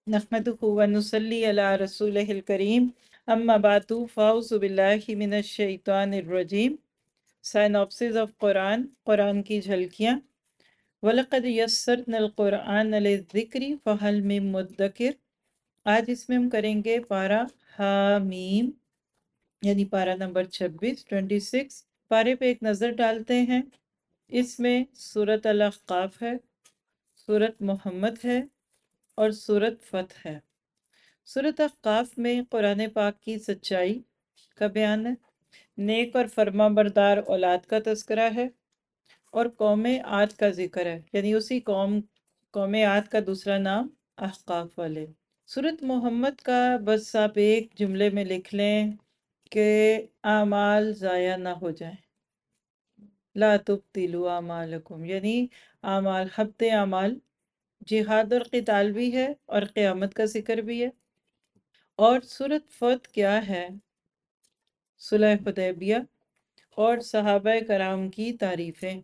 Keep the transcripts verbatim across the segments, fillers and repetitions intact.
नहमदुहु व नुसल्ली अला रसूलिहिल करीम अम्मा बादु फ़ाउज़ु बिल्लाहि मिनश शैतानिर रजीम। साइनॉप्सिस ऑफ कुरान, कुरान की झलकियाँ। वलक़द यस्सरनल कुरआन लिज़्ज़िक्रि फ़हल मिन मुद्दकिर। आज इसमें हम करेंगे पारा हामीम, यानी पारा नंबर छब्बीस, ट्वेंटी सिक्स। पारे पे एक नज़र डालते हैं। इसमें सूरत अल अहक़ाफ़ है, सूरत मोहम्मद है और सूरत फ़तह है। सूरत अहक़ाफ़ में कुरान पाक की सच्चाई का बयान है, नेक और फर्माबरदार औलाद का तज़किरा है और कौम आद का जिक्र है, यानी उसी कौम कौम आद का दूसरा नाम अहक़ाफ़ वाले। सूरत मोहम्मद का बस आप एक जुमले में लिख लें कि आमाल ज़ाया ना हो जाए। ला तुब्तिलू आमालकुम, यानी आमाल हब्ते आमाल, जिहाद और क़िताल भी है और क़यामत का जिक्र भी है। और सूरत फ़त क्या है? सुलह हुदैबिया और सहाबा कराम की तारीफ़ें।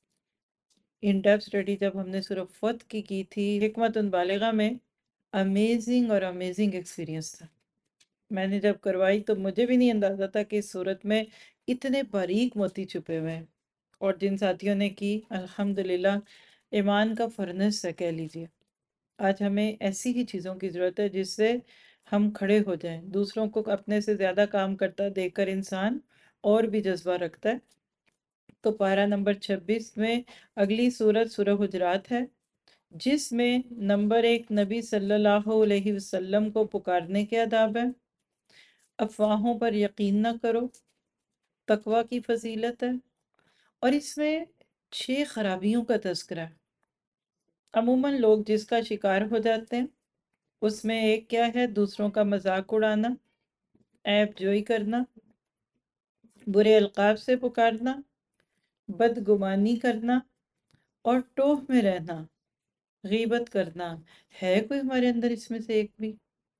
इन डेप्थ स्टडी जब हमने सूरत फ़त की की थी हिकमतुन बालिगा में, अमेजिंग और अमेजिंग एक्सपीरियंस था। मैंने जब करवाई तो मुझे भी नहीं अंदाज़ा था कि इस सूरत में इतने बारीक मोती छुपे हुए हैं। और जिन साथियों ने की, अल्हम्दुलिल्लाह, ईमान का फर्नेस है कह लीजिए। आज हमें ऐसी ही चीज़ों की ज़रूरत है जिससे हम खड़े हो जाएं। दूसरों को अपने से ज़्यादा काम करता देखकर इंसान और भी जज्बा रखता है। तो पारा नंबर छब्बीस में अगली सूरत सूरह हुजरात है, जिसमें नंबर एक नबी सल्लल्लाहु अलैहि वसल्लम को पुकारने के आदाब है। अफवाहों पर यकीन न करो, तकवा की फजीलत है। और इसमें छह खराबियों का तज़किरा है, अमूमन लोग जिसका शिकार हो जाते हैं। उसमें एक क्या है? दूसरों का मजाक उड़ाना, ऐब जोई करना, बुरे अलकाब से पुकारना, बदगुमानी करना और टोह में रहना, गीबत करना। है कोई हमारे अंदर इसमें से एक भी?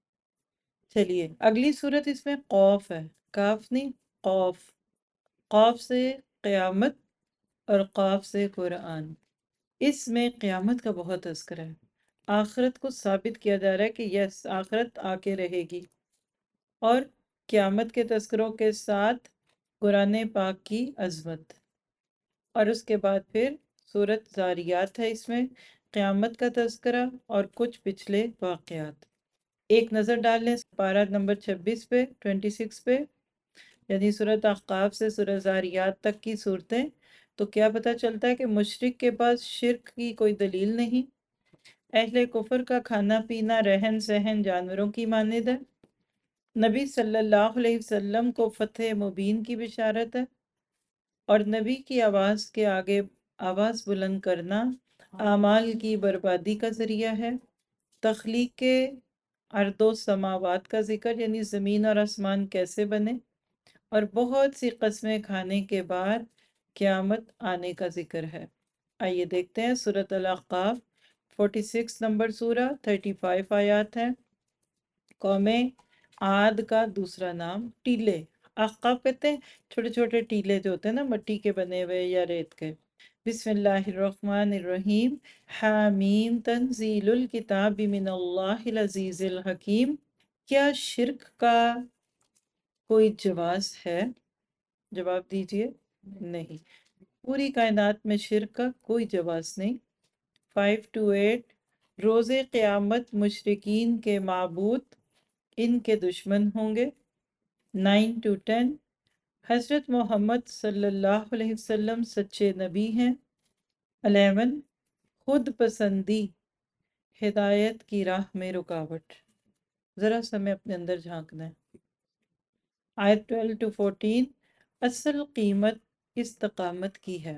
चलिए अगली सूरत, इसमें कौफ है, काफ नहीं कौफ। कौफ से क़यामत और कौफ से कुरान। इसमें क़यामत का बहुत तज़किरा है। आखिरत को साबित किया जा रहा है कि यस, आखिरत आके रहेगी। और क़यामत के तज़किरों के साथ कुरान पाक की अज़मत। और उसके बाद फिर सूरत ज़ारियात है, इसमें क़यामत का तज़किरा और कुछ पिछले वाक़यात। एक नज़र डाल लें पारा नंबर छब्बीस पे, ट्वेंटी सिक्स पे, यानी सूरत अहक़ाफ़ से सूरत ज़ारियात तक की सूरतें। तो क्या पता चलता है कि मुशरिक के पास शिर्क की कोई दलील नहीं, अहले कुफर का खाना पीना रहन सहन जानवरों की मानिद है, नबी सल्लल्लाहु अलैहि वसल्लम को फ़तह मुबीन की बिशारत है और नबी की आवाज़ के आगे आवाज़ बुलंद करना आमाल की बर्बादी का ज़रिया है। तख्लीक के अर्दो समावात का जिक्र, यानी ज़मीन और आसमान कैसे बने, और बहुत सी कस्में खाने के बाद क़यामत आने का जिक्र है। आइए देखते हैं सूरत अल अहक़ाफ़, छियालीस नंबर सूरा, पैंतीस आयात है। कौमे आद का दूसरा नाम टीले। अहक़ाफ़ कहते हैं छोटे छोटे टीले जो होते हैं ना, मिट्टी के बने हुए या रेत के। बिस्मिल्लाहिर्रहमानिर्रहीम। हामीम तंज़ीलुल किताबि मिनल्लाहिल अज़ीज़िल हकीम। क्या शिर्क का कोई जवाज़ है? जवाब दीजिए, नहीं। पूरी कायनात में शिर्क का कोई जवाज़ नहीं। Five to eight. रोज़े क़यामत मुशरिकीन के माबूद इनके दुश्मन होंगे। Nine to ten. हज़रत मोहम्मद सल्लल्लाहु अलैहि वसल्लम सच्चे नबी हैं। अलेवन। खुद पसंदी हिदायत की राह में रुकावट। ज़रा सा हमें अपने अंदर झांकना है। आयत ट्वेल्व टू फोर्टीन। असल कीमत इस्तकामत की है।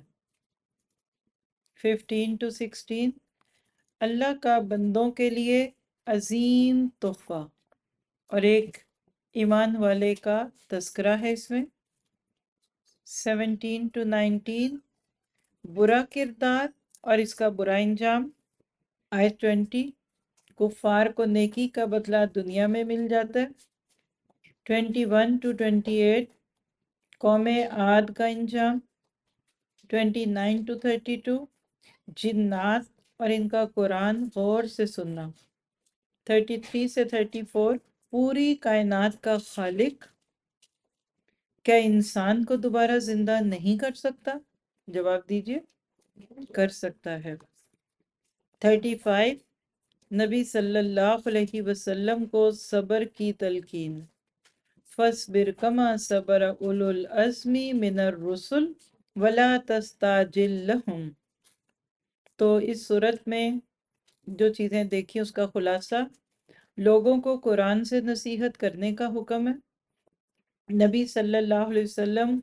Fifteen to sixteen. अल्लाह का बंदों के लिए अजीम तोहफा और एक ईमान वाले का तस्करा है इसमें। Seventeen to nineteen. बुरा किरदार और इसका बुरा इंजाम। आयत ट्वेंटी। कुफार को नेकी का बदला दुनिया में मिल जाता है। Twenty one to twenty eight. कौमे आद का इंजाम। Twenty nine to thirty two. जिन्नात और इनका कुरान गौर से सुनना। تھرٹی تھری سے تھرٹی فور، پوری کائنات کا خالق کیا انسان کو دوبارہ زندہ نہیں کر سکتا؟ جواب دیجئے، کر سکتا ہے۔ تھرٹی فائیو، نبی صلی اللہ علیہ وسلم کو صبر کی تلقین، فَاصْبِرْ كَمَا صَبَرَ أُولُو الْعَزْمِ مِنَ الرُّسُلِ وَلَا تَسْتَعْجِلْ لَهُمْ۔ تو اس صورت میں جو چیزیں دیکھی اس کا خلاصہ، لوگوں کو قرآن سے نصیحت کرنے کا حکم ہے، نبی صلی اللہ علیہ وسلم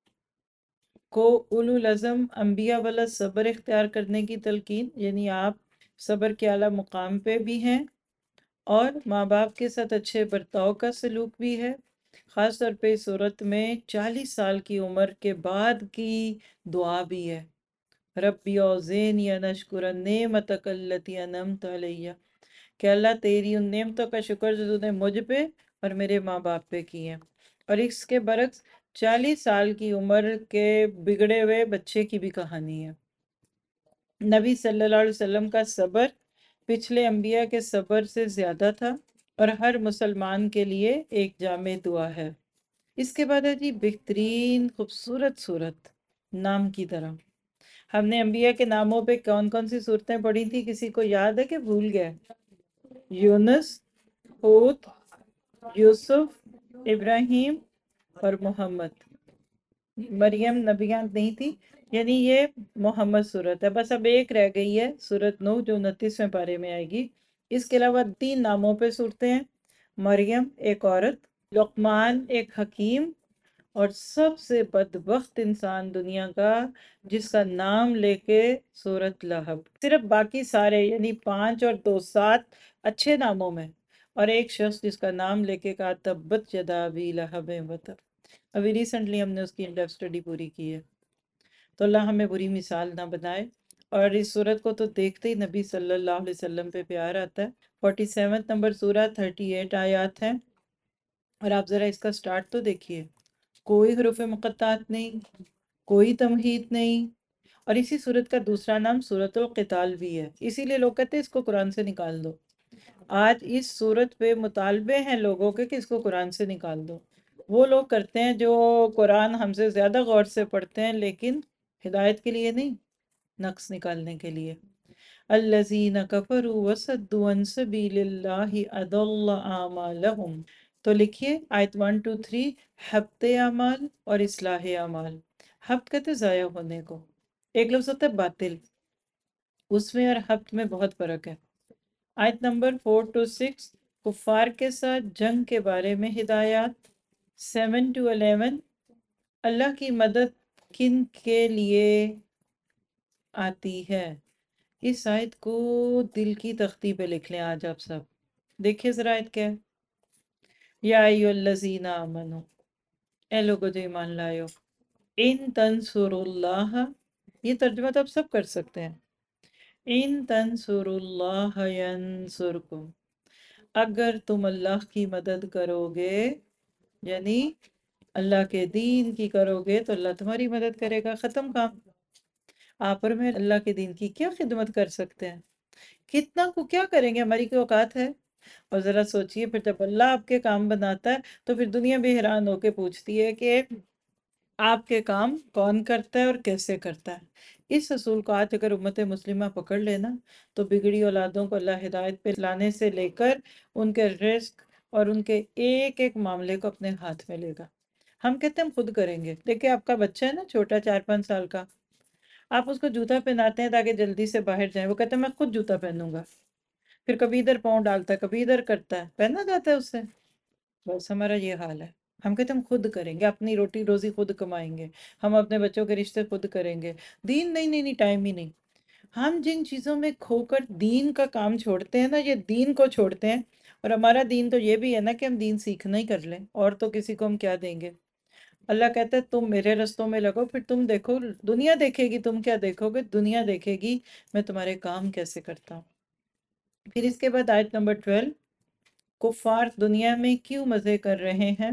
کو اولو العزم انبیاء والا صبر اختیار کرنے کی تلقین، یعنی آپ صبر کے اعلیٰ مقام پہ بھی ہیں، اور ماں باپ کے ساتھ اچھے برتاؤ کا سلوک بھی ہے۔ خاص طور پہ اس صورت میں چالیس سال کی عمر کے بعد کی دعا بھی ہے، ربی اوزینی ان اشکر نعمتک التی انعمت علیہ، کہ اللہ تیری ان نعمتوں کا شکر جو تو نے مجھ پہ اور میرے ماں باپ پہ کی ہیں۔ اور اس کے برعکس چالیس سال کی عمر کے بگڑے ہوئے بچے کی بھی کہانی ہے۔ نبی صلی اللہ علیہ وسلم کا صبر پچھلے انبیاء کے صبر سے زیادہ تھا، اور ہر مسلمان کے لیے ایک جامع دعا ہے۔ اس کے بعد ہے جی بہترین خوبصورت صورت، نام کی طرح۔ ہم نے انبیاء کے ناموں پہ کون کون سی صورتیں پڑھی تھی، کسی کو یاد ہے کہ بھول گئے؟ یونس، ہود، یوسف، ابراہیم اور محمد۔ مریم نبیات نہیں تھی، یعنی یہ محمد صورت ہے۔ بس اب ایک رہ گئی ہے، صورت نو، جو انتیسویں پارے میں آئے گی۔ اس کے علاوہ تین ناموں پہ صورتیں ہیں، مریم ایک عورت، لقمان ایک حکیم، اور سب سے بدبخت انسان دنیا کا جس کا نام لے کے سورت لہب۔ صرف باقی سارے یعنی پانچ اور دو سات اچھے ناموں میں، اور ایک شخص جس کا نام لے کے کہا تبت یدا ابی لہب وتب۔ ابھی ریسنٹلی ہم نے اس کی انڈیپ اسٹڈی پوری کی ہے، تو اللہ ہمیں بری مثال نہ بنائے۔ اور اس صورت کو تو دیکھتے ہی نبی صلی اللہ علیہ وسلم پہ پیار آتا ہے۔ فورٹی سیونتھ نمبر سورہ، تھرٹی ایٹ آیات ہیں، اور آپ ذرا اس کا سٹارٹ تو دیکھیے، کوئی حروف مقطعات نہیں، کوئی تمہید نہیں، اور اسی صورت کا دوسرا نام سورۃ القتال بھی ہے۔ اسی لیے لوگ کہتے ہیں اس کو قرآن سے نکال دو۔ آج اس صورت پہ مطالبے ہیں لوگوں کے کہ اس کو قرآن سے نکال دو۔ وہ لوگ کرتے ہیں جو قرآن ہم سے زیادہ غور سے پڑھتے ہیں، لیکن ہدایت کے لیے نہیں، نقص نکالنے کے لیے۔ الذین کفروا وصدوا عن سبیل اللہ اضل اعمالہم۔ تو لکھیے آیت ون ٹو تھری، حبط اعمال اور اصلاح اعمال۔ حبط کہتے ضائع ہونے کو، ایک لفظ ہوتا ہے باطل، اس میں اور حبط میں بہت فرق ہے۔ آیت نمبر فور ٹو سکس، کفار کے ساتھ جنگ کے بارے میں ہدایات۔ سیون ٹو الیون، اللہ کی مدد کن کے لیے آتی ہے۔ اس آیت کو دل کی تختی پہ لکھ لیں آج آپ سب، دیکھیے ذرا آیت کیا ہے۔ یا ایھا الذین آمنو، اے لوگو جو ایمان لائے ہو، ان تنصروا اللہ، یہ ترجمہ تو آپ سب کر سکتے ہیں، ان تنصروا اللہ ینصرکم، اگر تم اللہ کی مدد کرو گے، یعنی اللہ کے دین کی کرو گے تو اللہ تمہاری مدد کرے گا، ختم کام۔ آپ اور میں اللہ کے دین کی کیا خدمت کر سکتے ہیں؟ کتنا کو کیا کریں گے، ہماری کوئی اوقات ہے؟ اور ذرا سوچئے پھر جب اللہ آپ کے کام بناتا ہے تو پھر دنیا بھی حیران ہو کے پوچھتی ہے کہ آپ کے کام کون کرتا ہے اور کیسے کرتا ہے۔ اس اصول کو آج اگر امت مسلمہ پکڑ لینا تو بگڑی اولادوں کو اللہ ہدایت پہ لانے سے لے کر ان کے رزق اور ان کے ایک ایک معاملے کو اپنے ہاتھ میں لے گا۔ ہم کہتے ہیں ہم خود کریں گے، دیکھیں آپ کا بچہ ہے نا چھوٹا، چار پانچ سال کا، آپ اس کو جوتا پہناتے ہیں تاکہ جلدی سے باہر جائیں، وہ کہتا ہے میں خود جوتا پہنوں گا، پھر کبھی ادھر پاؤں ڈالتا ہے کبھی ادھر کرتا ہے، پہنا جاتا ہے اس سے۔ بس ہمارا یہ حال ہے، ہم کہتے ہیں ہم خود کریں گے، اپنی روٹی روزی خود کمائیں گے، ہم اپنے بچوں کے رشتے خود کریں گے، دین نہیں نہیں نہیں ٹائم ہی نہیں۔ ہم جن چیزوں میں کھو کر دین کا کام چھوڑتے ہیں نا، یہ دین کو چھوڑتے ہیں۔ اور ہمارا دین تو یہ بھی ہے نا کہ ہم دین سیکھنا ہی کر لیں، اور تو کسی کو ہم کیا دیں گے۔ اللہ کہتا ہے تم میرے رستوں میں لگو، پھر تم دیکھو، دنیا دیکھے گی، تم کیا دیکھو گے؟ دنیا دیکھے گی میں تمہارے کام کیسے کرتا ہوں۔ پھر اس کے بعد آیت نمبر ٹویلو، کفار دنیا میں کیوں مزے کر رہے ہیں۔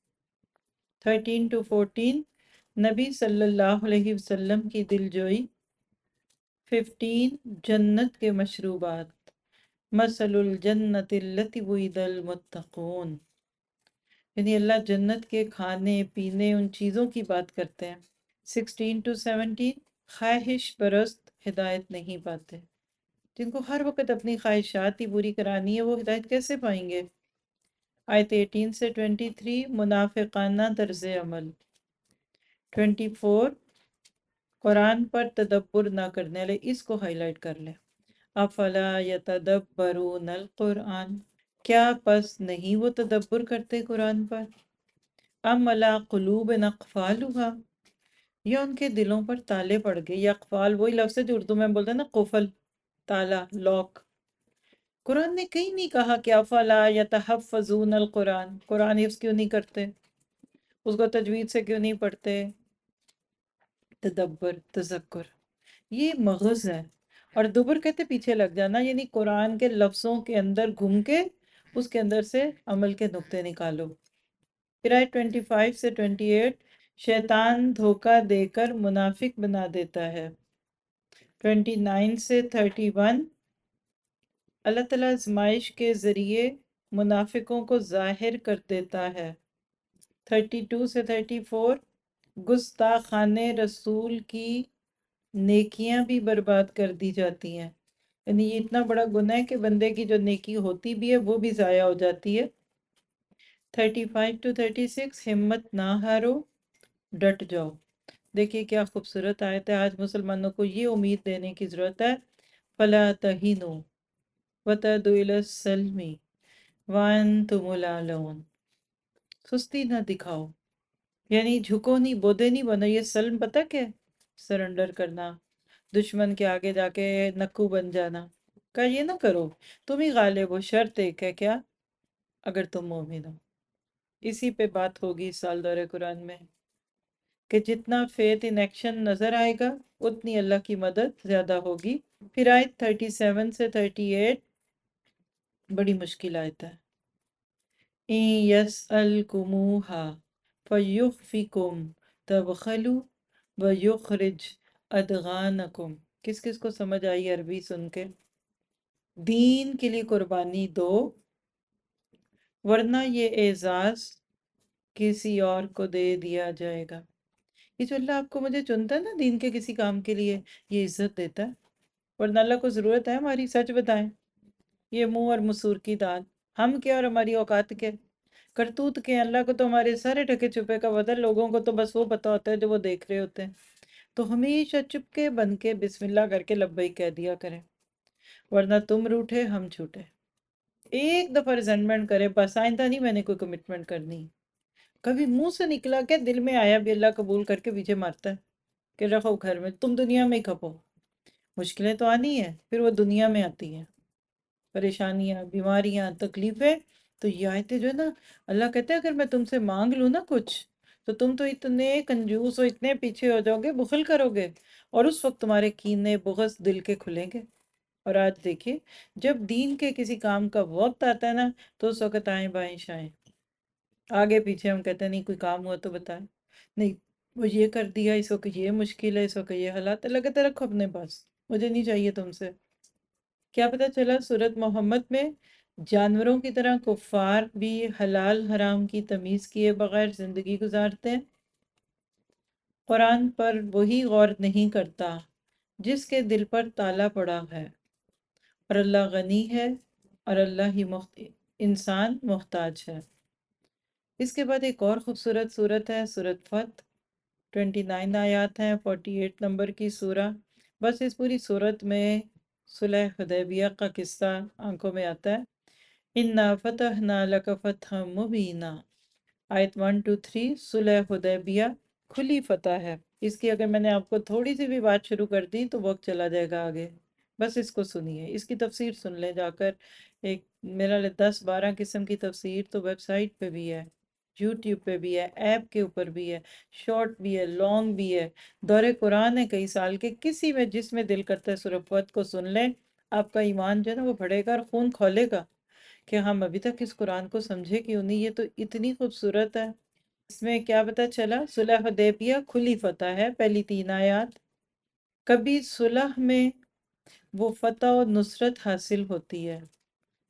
تھرٹین ٹو فورٹین، نبی صلی اللہ علیہ وسلم کی دل جوئی۔ ففٹین، جنت کے مشروبات۔ مثل الجنت التی وعد المتقون، یعنی اللہ جنت کے کھانے پینے ان چیزوں کی بات کرتے ہیں۔ سکسٹین ٹو سیونٹین، خواہش پرست ہدایت نہیں پاتے، جن کو ہر وقت اپنی خواہشات ہی پوری کرانی ہے وہ ہدایت کیسے پائیں گے؟ آیت ایٹین سے ٹوینٹی تھری، منافقانہ طرز عمل۔ ٹوینٹی فور، قرآن پر تدبر نہ کرنے والے، اس کو ہائی لائٹ کر لیں۔ افلا یتدبرون القرآن، کیا پس نہیں وہ تدبر کرتے قرآن پر؟ ام علی قلوب اقفالها، یا ان کے دلوں پر تالے پڑ گئے۔ یہ اقفال وہی لفظ ہے جو اردو میں بولتے ہیں نا، قفل، تالا، لاک۔ قرآن نے کہیں نہیں کہا کہ افلا یتحفظون القرآن، قرآن حفظ کیوں نہیں کرتے، اس کو تجوید سے کیوں نہیں پڑھتے؟ تدبر، تذکر، یہ مغز ہے۔ اور دبر کہتے پیچھے لگ جانا، یعنی قرآن کے لفظوں کے اندر گھوم کے اس کے اندر سے عمل کے نقطے نکالو۔ پھر آئے ٹوینٹی فائیو سے ٹوینٹی ایٹ، شیطان دھوکہ دے کر منافق بنا دیتا ہے۔ ٹوینٹی نائن سے تھرٹی ون، اللہ تعالیٰ آزمائش کے ذریعے منافقوں کو ظاہر کر دیتا ہے۔ تھرٹی ٹو سے تھرٹی فور، گستاخان رسول کی نیکیاں بھی برباد کر دی جاتی ہیں، یعنی یہ اتنا بڑا گناہ ہے کہ بندے کی جو نیکی ہوتی بھی ہے وہ بھی ضائع ہو جاتی ہے۔ Thirty five to thirty six, ہمت نہ ہارو، ڈٹ جاؤ۔ دیکھیے کیا خوبصورت آیت ہے، آج مسلمانوں کو یہ امید دینے کی ضرورت ہے، فَلَا تَهِنُوا وَتَدْعُوا إِلَى السَّلْمِ وَأَنْتُمُ الْأَعْلَوْنَ، سستی نہ دکھاؤ، یعنی جھکو نہیں، بودے نہیں بنو۔ یہ سلم پتہ کیا ہے؟ سرنڈر کرنا، دشمن کے آگے جا کے نکو بن جانا۔ کہا یہ نہ کرو، تم ہی غالب ہو، شرط ایک ہے، کیا؟ اگر تم مومن ہو۔ اسی پہ بات ہوگی اس سال دورہ قرآن میں، کہ جتنا فیتھ ان ایکشن نظر آئے گا اتنی اللہ کی مدد زیادہ ہوگی۔ پھر آیت تھرٹی سیون سے تھرٹی ایٹ، بڑی مشکل آیت ہے۔ اِن يَسْأَلْكُمُوهَا فَيُخْفِكُمْ تَبْخَلُوا وَيُخْرِجْ أَضْغَانَكُمْ، کس کس کو سمجھ آئی عربی سن کے؟ دین کے لیے قربانی دو، ورنہ یہ اعزاز کسی اور کو دے دیا جائے گا۔ یہ جو اللہ آپ کو مجھے چنتا ہے نا دین کے کسی کام کے لیے، یہ عزت دیتا ہے، ورنہ اللہ کو ضرورت ہے ہماری، سچ بتائیں۔ یہ منہ اور مسور کی دال، ہم کیا اور ہماری اوقات کے کرتوت کے، اللہ کو تو ہمارے سارے ٹھکے چھپے کا پتہ ہے، لوگوں کو تو بس وہ پتہ ہوتا ہے جو وہ دیکھ رہے ہوتے ہیں۔ تو ہمیشہ چپ کے بن کے بسم اللہ کر کے لبیک کہہ دیا کریں، ورنہ تم روٹھے ہم چھوٹے۔ ایک دفعہ ریزنٹمنٹ کرے، بس آئندہ نہیں میں نے کوئی کمٹمنٹ کرنی۔ کبھی منہ سے نکلا کہ دل میں آیا بھی، اللہ قبول کر کے پیچھے مارتا ہے کہ رکھو گھر میں، تم دنیا میں ہی کھپو۔ مشکلیں تو آنی ہیں، پھر وہ دنیا میں آتی ہیں، پریشانیاں، بیماریاں، تکلیفیں۔ تو یہ آیتیں جو ہے نا، اللہ کہتے ہیں اگر میں تم سے مانگ لوں نا کچھ تو تم تو اتنے کنجوس ہو، اتنے پیچھے ہو جاؤ گے، بخل کرو گے، اور اس وقت تمہارے کینے بغض دل کے کھلیں گے۔ اور آج دیکھیے جب دین کے کسی کام کا وقت آتا ہے نا تو اس وقت آئیں بائیں شائیں، آگے پیچھے ہم کہتے ہیں نہیں کوئی کام ہوا تو بتائیں، نہیں وہ یہ کر دیا، اس وقت یہ مشکل ہے، اس وقت یہ حالات ہے، لگتا رکھو اپنے پاس، مجھے نہیں چاہیے تم سے۔ کیا پتہ چلا سورۃ محمد میں جانوروں کی طرح کفار بھی حلال حرام کی تمیز کیے بغیر زندگی گزارتے ہیں۔ قرآن پر وہی غور نہیں کرتا جس کے دل پر تالا پڑا ہے، اور اللہ غنی ہے اور اللہ ہی مخت... انسان محتاج ہے۔ اس کے بعد ایک اور خوبصورت صورت ہے، سورۃ فتح، ٹوینٹی نائن آیات ہیں، فورٹی ایٹ نمبر کی سورہ۔ بس اس پوری صورت میں صلح حدیبیہ کا قصہ آنکھوں میں آتا ہے۔ اِنَّا فَتَحْنَا لَكَ فَتْحًا مُبِينًا، آیت ون ٹو تھری، صلح حدیبیہ کھلی فتح ہے۔ اس کی اگر میں نے آپ کو تھوڑی سی بھی بات شروع کر دی تو وقت چلا جائے گا آگے، بس اس کو سنیے، اس کی تفسیر سن لیں جا کر۔ ایک میرا دس بارہ قسم کی تفسیر تو ویب سائٹ پہ بھی ہے، یوٹیوب پہ بھی ہے، ایپ کے اوپر بھی ہے، شارٹ بھی ہے، لانگ بھی ہے، دور قرآن ہے کئی سال کے، کسی میں جس میں دل کرتا ہے سورہ فتح کو سن لیں، آپ کا ایمان جو ہے نا وہ بڑھے گا اور خون کھولے گا کہ ہم ابھی تک اس قرآن کو سمجھے کیوں نہیں، یہ تو اتنی خوبصورت ہے۔ اس میں کیا پتہ چلا؟ صلح حدیبیہ کھلی فتح ہے، پہلی تین آیات۔ کبھی صلح میں وہ فتح و نصرت حاصل ہوتی ہے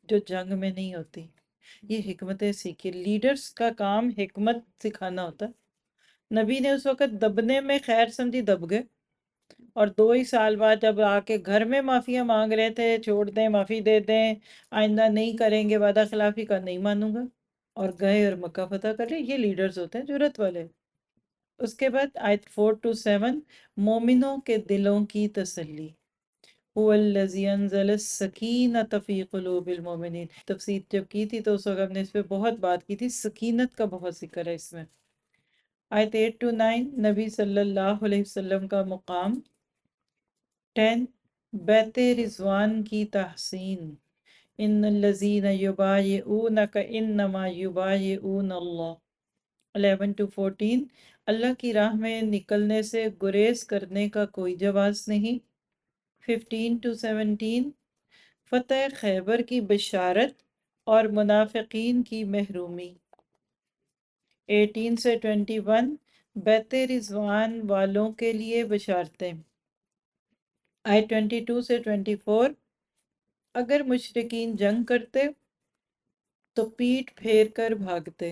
جو جنگ میں نہیں ہوتی. یہ حکمتیں سیکھی. لیڈرز کا کام حکمت سکھانا ہوتا ہے. نبی نے اس وقت دبنے میں خیر سمجھی، دب گئے، اور دو ہی سال بعد جب آ کے گھر میں معافیاں مانگ رہے تھے، چھوڑ دیں، معافی دے دیں، آئندہ نہیں کریں گے، وعدہ خلافی کا نہیں مانوں گا، اور گئے اور مکہ فتح کر لے. یہ لیڈرز ہوتے ہیں جرت والے. اس کے بعد آیت فور ٹو سیون، مومنوں کے دلوں کی تسلی. هو الذی انزل السکینۃ فی قلوب المؤمنین. تفسیر جب کی تھی تو اس وقت ہم نے اس پہ بہت بات کی تھی. سکینت کا بہت ذکر ہے اس میں. آیت ایٹ ٹو نائن، نبی صلی اللہ علیہ وسلم کا مقام. ٹین، بیت رضوان کی تحسین. ان الذین یبایعونک انما یبایعون اللہ. الیون ٹو فورٹین، اللہ کی راہ میں نکلنے سے گریز کرنے کا کوئی جواز نہیں. ففٹین ٹو سیونٹین، فتح خیبر کی بشارت اور منافقین کی محرومی. ایٹین سے ٹوینٹی ون، بیت رضوان والوں کے لیے بشارتیں. آئے ٹوینٹی ٹو سے ٹوینٹی فور، اگر مشرکین جنگ کرتے تو پیٹ پھیر کر بھاگتے.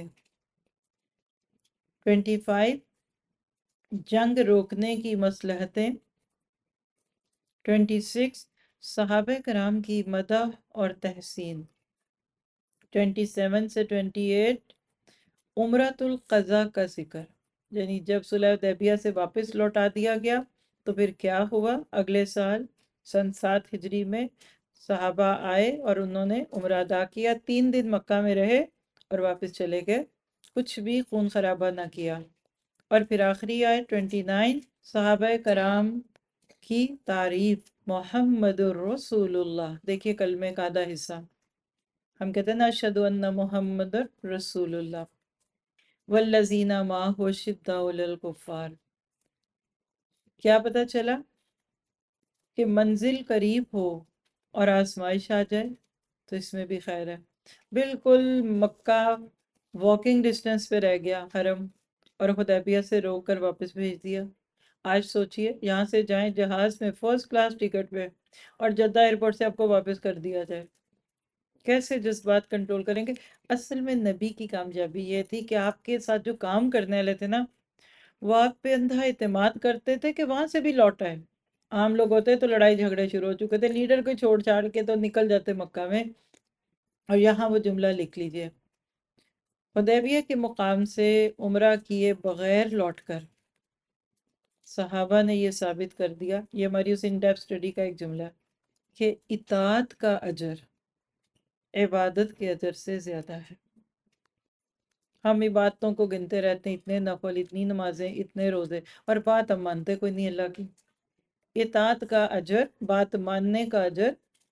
ٹوینٹی فائیو، جنگ روکنے کی مصلحتیں. ٹوینٹی سکس، صحابہ کرام کی مدح اور تحسین. ٹوینٹی سیون سے ٹوینٹی ایٹ، عمرۃ القضاء کا ذکر. یعنی جب صلح حدیبیہ سے واپس لوٹا دیا گیا تو پھر کیا ہوا. اگلے سال سن سات ہجری میں صحابہ آئے اور انہوں نے عمرہ ادا کیا. تین دن مکہ میں رہے اور واپس چلے گئے. کچھ بھی خون خرابہ نہ کیا. اور پھر آخری آئے ٹوینٹی نائن، صحابہ کرام کی تعریف. محمد الرسول اللہ. دیکھیے کلمے کا آدھا حصہ ہم کہتے ہیں نا، اشہد ان محمد رسول اللہ. والذین معہ شداء علی الکفار. کیا پتہ چلا کہ منزل قریب ہو اور آزمائش آ جائے تو اس میں بھی خیر ہے. بالکل مکہ واکنگ ڈسٹنس پہ رہ گیا حرم، اور حدیبیہ سے روک کر واپس بھیج دیا. آج سوچئے یہاں سے جائیں جہاز میں فرسٹ کلاس ٹکٹ پہ، اور جدہ ایئرپورٹ سے آپ کو واپس کر دیا جائے. کیسے جذبات کنٹرول کریں گے؟ اصل میں نبی کی کامیابی یہ تھی کہ آپ کے ساتھ جو کام کرنے والے تھے نا، وہ آپ پہ اندھا اعتماد کرتے تھے کہ وہاں سے بھی لوٹ آئے. عام لوگ ہوتے تو لڑائی جھگڑے شروع ہو چکے تھے، لیڈر کو چھوڑ چھاڑ کے تو نکل جاتے مکہ میں. اور یہاں وہ جملہ لکھ لیجئے، حدیبیہ کے مقام سے عمرہ کیے بغیر لوٹ کر صحابہ نے یہ ثابت کر دیا. یہ ہماری اس ان ڈیپتھ اسٹڈی کا ایک جملہ ہے کہ اطاعت کا اجر عبادت کے اجر سے زیادہ ہے. ہم عبادتوں کو گنتے رہتے ہیں، اتنے نفل، اتنی نمازیں، اتنے روزے، اور بات ہم مانتے کوئی نہیں اللہ کی. اطاعت کا اجر، بات ماننے کا اجر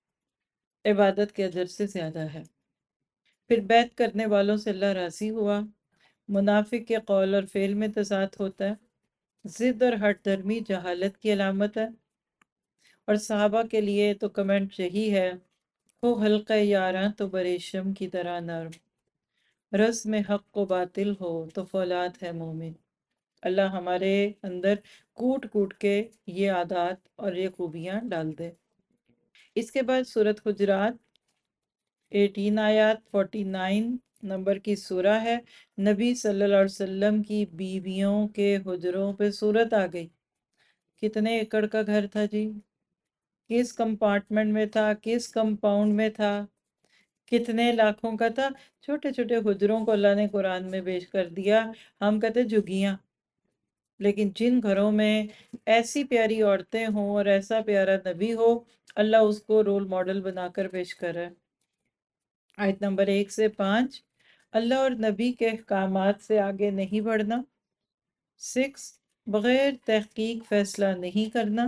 عبادت کے اجر سے زیادہ ہے. پھر بیعت کرنے والوں سے اللہ راضی ہوا. منافق کے قول اور فعل میں تضاد ہوتا ہے. ضد اور ہٹ درمی جہالت کی علامت ہے. اور صحابہ کے لیے تو کمنٹ یہی ہے، ہو حلقہ یاراں تو بریشم کی طرح نرم، رس میں حق و باطل ہو تو فولاد ہے مومن. اللہ ہمارے اندر کوٹ کوٹ کے یہ عادات اور یہ خوبیاں ڈال دے. اس کے بعد سورۃ حجرات، ایٹین آیات، فورٹی نائن نمبر کی سورہ ہے. نبی صلی اللہ علیہ وسلم کی بیویوں کے حجروں پہ سورت آ گئی. کتنے ایکڑ کا گھر تھا جی؟ کس کمپارٹمنٹ میں تھا؟ کس کمپاؤنڈ میں تھا؟ کتنے لاکھوں کا تھا؟ چھوٹے چھوٹے حجروں کو اللہ نے قرآن میں پیش کر دیا. ہم کہتے جھگیاں، لیکن جن گھروں میں ایسی پیاری عورتیں ہوں اور ایسا پیارا نبی ہو، اللہ اس کو رول ماڈل بنا کر پیش کر رہا ہے. آیت نمبر ایک سے پانچ، اللہ اور نبی کے احکامات سے آگے نہیں بڑھنا. سکس، بغیر تحقیق فیصلہ نہیں کرنا.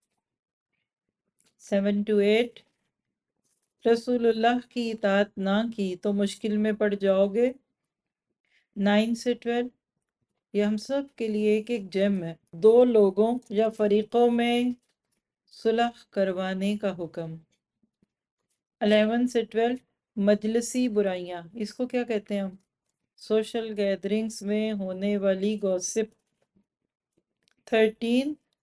سیون ٹو ایٹ، رسول اللہ کی اطاعت نہ کی تو مشکل میں پڑ جاؤ گے. نائن سے ٹویلو، یہ ہم سب کے لیے ایک ایک جیم ہے. دو لوگوں یا فریقوں میں صلح کروانے کا حکم. الیون سے ٹویلو، مجلسی برائیاں، اس کو کیا کہتے ہیں ہم؟ سوشل گیدرنگز میں ہونے والی گوسپ. تھرٹین،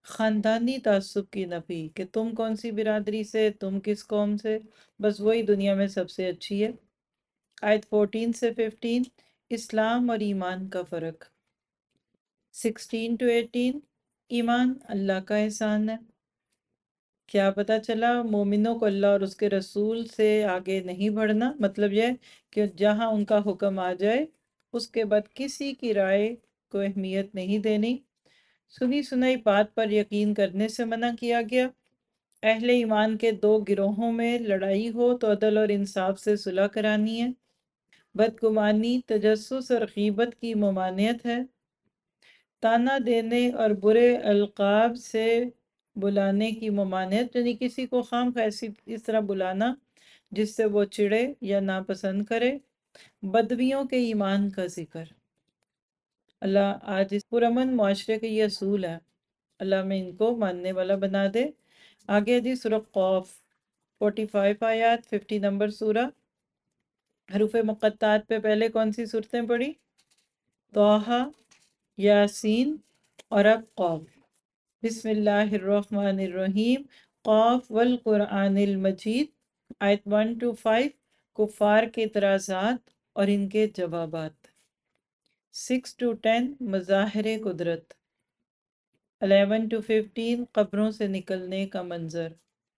خاندانی تعصب کی نفی کہ تم کون سی برادری سے، تم کس قوم سے، بس وہی دنیا میں سب سے اچھی ہے۔ آیت فورٹین سے ففٹین، اسلام اور ایمان کا فرق۔ سکسٹین ٹو ایٹین، ایمان اللہ کا احسان ہے۔ کیا پتہ چلا؟ مومنوں کو اللہ اور اس کے رسول سے آگے نہیں بڑھنا، مطلب یہ کہ جہاں ان کا حکم آ جائے اس کے بعد کسی کی رائے کو اہمیت نہیں دینی۔ سنی سنائی بات پر یقین کرنے سے منع کیا گیا۔ اہل ایمان کے دو گروہوں میں لڑائی ہو تو عدل اور انصاف سے صلح کرانی ہے۔ بدگمانی، تجسس اور غیبت کی ممانعت ہے۔ تانا دینے اور برے القاب سے بلانے کی ممانعت، یعنی کسی کو خام خواہ ایسی اس طرح بلانا جس سے وہ چڑھے یا ناپسند کرے۔ بدویوں کے ایمان کا ذکر۔ اللہ آج اس پرامن معاشرے کا یہ اصول ہے، اللہ میں ان کو ماننے والا بنا دے۔ آگے جی سورہ قوف، فورٹی فائیو آیات، ففٹی نمبر سورہ۔ حروف مقطعات پہ پہلے کون سی صورتیں پڑھی؟ طٰہٰ، یاسین اور اب قوف۔ بسم اللہ الرحمن الرحیم۔ قوف والقرآن المجید۔ آیت ون ٹو فائیو، کفار کے اعتراضات اور ان کے جوابات۔ سکس ٹو ٹین، مظاہر قدرت۔ الیون ٹو ففٹین، قبروں سے نکلنے کا منظر۔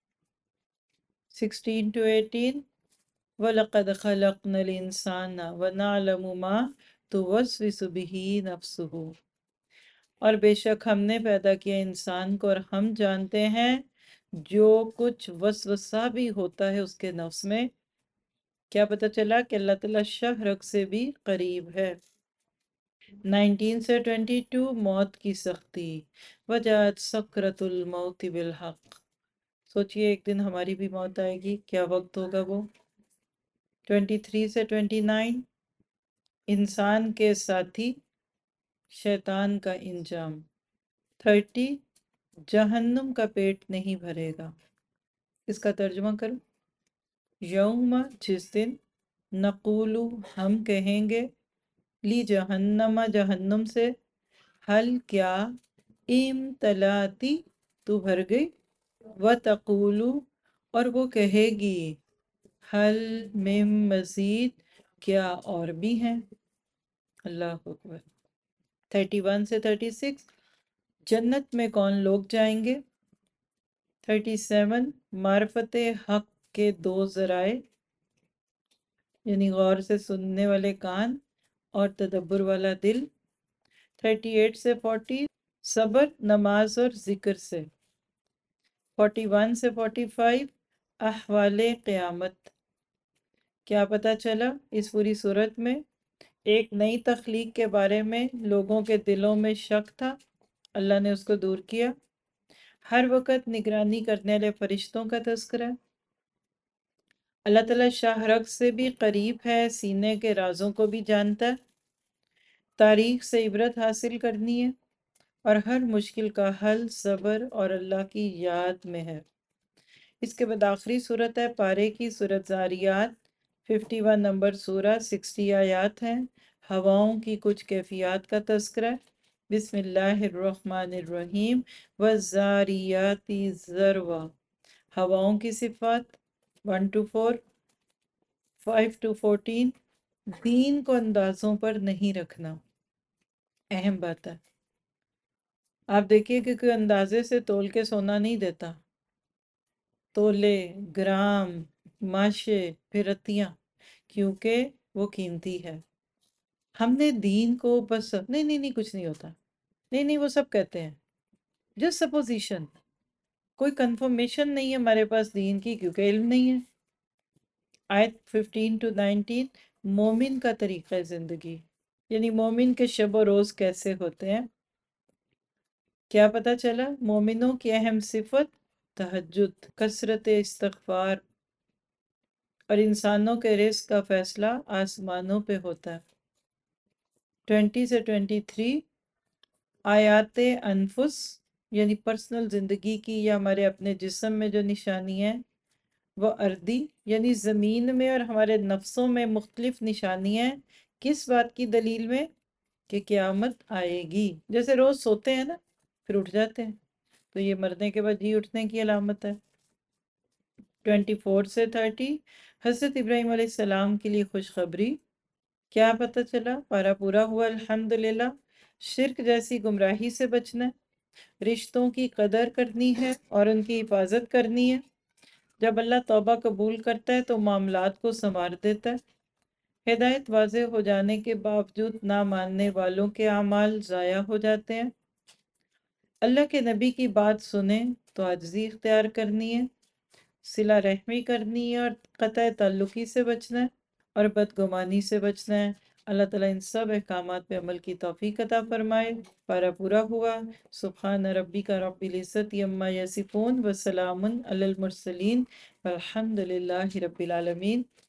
سکسٹین ٹو ایٹین، وَلَقَدْ خَلَقْنَا الْإِنسَانَ وَنَعْلَمُ مَا تُوَسْوِسُ بِهِ نَفْسُهُ، اور بے شک ہم نے پیدا کیا انسان کو اور ہم جانتے ہیں جو کچھ وسوسہ بھی ہوتا ہے اس کے نفس میں۔ کیا پتہ چلا کہ اللہ تعالیٰ شہ رگ سے بھی قریب ہے۔ نائنٹین سے ٹوینٹی ٹو، موت کی سختی۔ وجاءت سکرۃ الموت بالحق، سوچئے ایک دن ہماری بھی موت آئے گی، کیا وقت ہوگا وہ۔ ٹوینٹی تھری سے ٹوینٹی نائن، انسان کے ساتھی شیطان کا انجام۔ تھرٹی، جہنم کا پیٹ نہیں بھرے گا۔ اس کا ترجمہ کرو۔ یوم، جس دن، نقولو، ہم کہیں گے، لی جہنم، جہنم سے، حل کیا، امتلاتی، تو بھر گئی، وتقولو، اور وہ کہے گی، حل من مزید، کیا اور بھی ہیں۔ اللہ اکبر۔ تھرٹی ون سے تھرٹی سکس، جنت میں کون لوگ جائیں گے۔ تھرٹی سیون، معرفت حق کے دو ذرائع، یعنی غور سے سننے والے کان اور تدبر والا دل۔ تھرٹی ایٹ سے فورٹی، صبر، نماز اور ذکر سے۔ فورٹی ون سے فورٹی فائیو، احوال قیامت۔ کیا پتہ چلا اس پوری صورت میں؟ ایک نئی تخلیق کے بارے میں لوگوں کے دلوں میں شک تھا، اللہ نے اس کو دور کیا۔ ہر وقت نگرانی کرنے والے فرشتوں کا تذکرہ۔ اللہ تعالیٰ شاہ رگ سے بھی قریب ہے، سینے کے رازوں کو بھی جانتا ہے۔ تاریخ سے عبرت حاصل کرنی ہے اور ہر مشکل کا حل صبر اور اللہ کی یاد میں ہے۔ اس کے بعد آخری صورت ہے پارے کی، سورۃ زاریات، ففٹی ون نمبر سورہ، سکسٹی آیات ہیں۔ ہواؤں کی کچھ کیفیات کا تذکرہ۔ بسم اللہ الرحمن الرحیم۔ والزاریات ذروا، ہواؤں کی صفات۔ One to four, five to fourteen, دین کو اندازوں پر نہیں رکھنا، اہم بات ہے۔ آپ دیکھیے کہ کوئی اندازے سے تول کے سونا نہیں دیتا، تولے، گرام، ماشے، پھر رتیاں، کیونکہ وہ قیمتی ہے۔ ہم نے دین کو بس نہیں نہیں نہیں کچھ نہیں ہوتا، نہیں نہیں وہ سب کہتے ہیں، جسٹ سپوزیشن، کوئی کنفرمیشن نہیں ہے ہمارے پاس دین کی کیونکہ علم نہیں ہے۔ آیت ففٹین ٹو نائنٹین، مومن کا طریقہ زندگی، یعنی مومن کے شب و روز کیسے ہوتے ہیں۔ کیا پتہ چلا؟ مومنوں کی اہم صفت تہجد، کثرت استغفار، اور انسانوں کے رزق کا فیصلہ آسمانوں پہ ہوتا ہے۔ ٹوینٹی سے ٹوینٹی تھری، آیات انفس، یعنی پرسنل زندگی کی یا ہمارے اپنے جسم میں جو نشانی ہے، وہ اردی، یعنی زمین میں اور ہمارے نفسوں میں مختلف نشانیاں ہیں۔ کس بات کی دلیل میں؟ کہ قیامت آئے گی۔ جیسے روز سوتے ہیں نا، پھر اٹھ جاتے ہیں، تو یہ مرنے کے بعد جی اٹھنے کی علامت ہے۔ ٹوینٹی فور سے تھرٹی، حضرت ابراہیم علیہ السلام کے لیے خوشخبری۔ کیا پتہ چلا؟ پارا پورا ہوا الحمدللہ۔ شرک جیسی گمراہی سے بچنا ہے، رشتوں کی قدر کرنی ہے اور ان کی حفاظت کرنی ہے۔ جب اللہ توبہ قبول کرتا ہے تو معاملات کو سنوار دیتا ہے۔ ہدایت واضح ہو جانے کے باوجود نہ ماننے والوں کے اعمال ضائع ہو جاتے ہیں۔ اللہ کے نبی کی بات سنیں تو عاجزی اختیار کرنی ہے، صلہ رحمی کرنی ہے اور قطع تعلقی سے بچنا ہے اور بدگمانی سے بچنا ہے۔ اللہ تعالیٰ ان سب احکامات پہ عمل کی توفیق عطا فرمائے۔ پارا پورا ہوا۔ سبحان ربک رب العزت عما یصفون وسلام علی المرسلین والحمد للہ رب العالمین۔